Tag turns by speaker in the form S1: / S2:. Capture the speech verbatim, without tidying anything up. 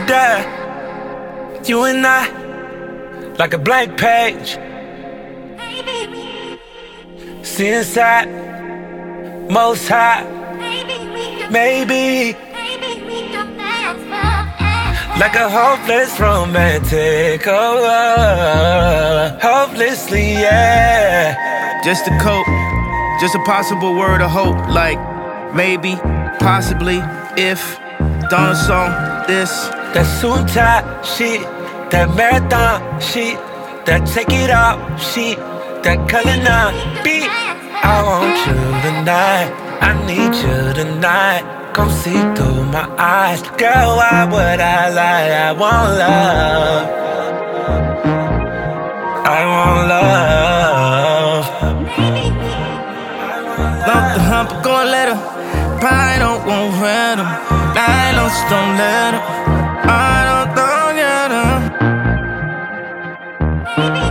S1: there, you and I, like a blank page. See inside, most high, maybe. Like a hopeless romantic, oh, uh, hopelessly, yeah.
S2: Just a cope, just a possible word of hope. Like maybe, possibly, if. Don't song this.
S1: That suit tie shit, that marathon shit, that take it off shit, that color nine beat. I want you tonight, I need you tonight. Come see through my eyes, girl, why would I lie? I want love, I want love.
S2: Lump the hump, go and let him. Pride don't want random. Nylons don't let him. I don't, don't get him.